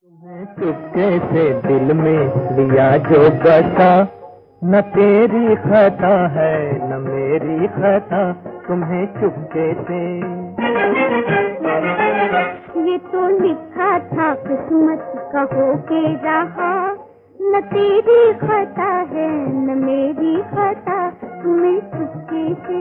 तुम्हें चुपके से दिल में लिया जो बसा, न तेरी खता है न मेरी खता, तुम्हें चुपके से। ये तो लिखा था किस्मत का होके रहा, न तेरी खता है न मेरी खता, तुम्हें चुपके से।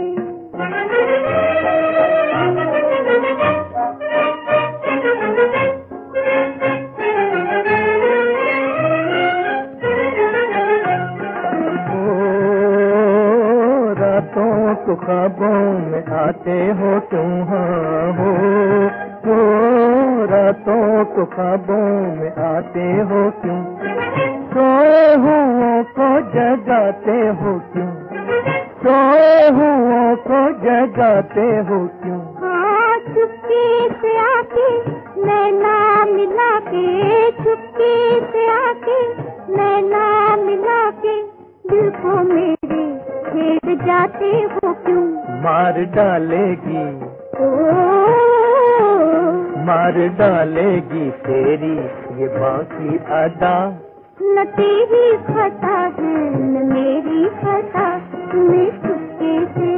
रातों को ख्वाबों में आते हो तुम, हाँ हो रातों को ख्वाबों में आते हो क्यों, सोए हुओं को जगाते हो क्यों, सोए हुओं को जगाते हो क्यों। हाँ चुपके से आके नैना मिला के, चुपके से आके नैना मिला के, दिल को मेरे छेड़ जाते हो क्यों। मार डालेगी मार डालेगी तेरी ये बाकी अदा, न तेरी खता है न मेरी खता, तुम्हें चुपके से।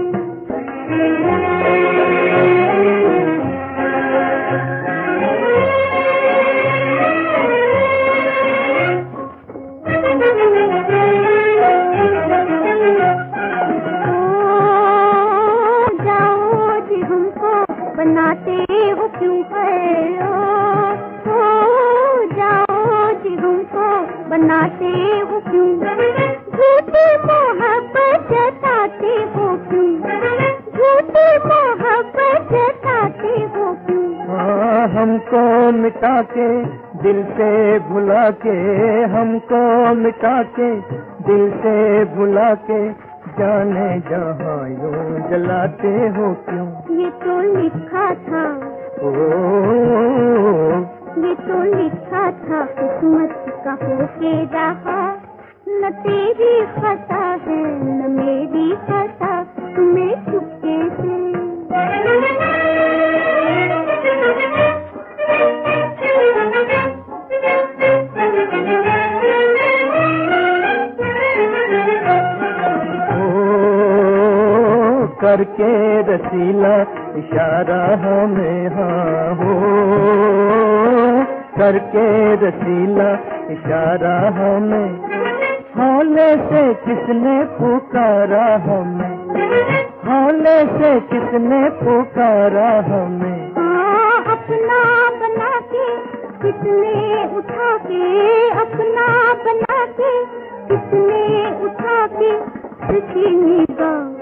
बनाते हो क्यों है, ओ जाओ जी हमको बनाते हो क्यों, झूठी मोहब्बत जताते हो क्यों, झूठी मोहब्बत जताते हो क्यों। हाँ हमको मिटा के दिल से भुला के, हमको मिटा के दिल से भुला के, जाने जहाँ यूं जलाते हो क्यों। ये तो लिखा था ये तो लिखा था किस्मत का होके रहा, न तेरी खता है न मेरी खता, तुम्हें चुपके से। करके रसीला इशारा हमें, हाँ हो करके रसीला इशारा हमें, हौले से किसने पुकारा हमें, हौले से किसने पुकारा हमें। अपना बना के किसने उठा के, अपना बना के किसने उठा के, निगाह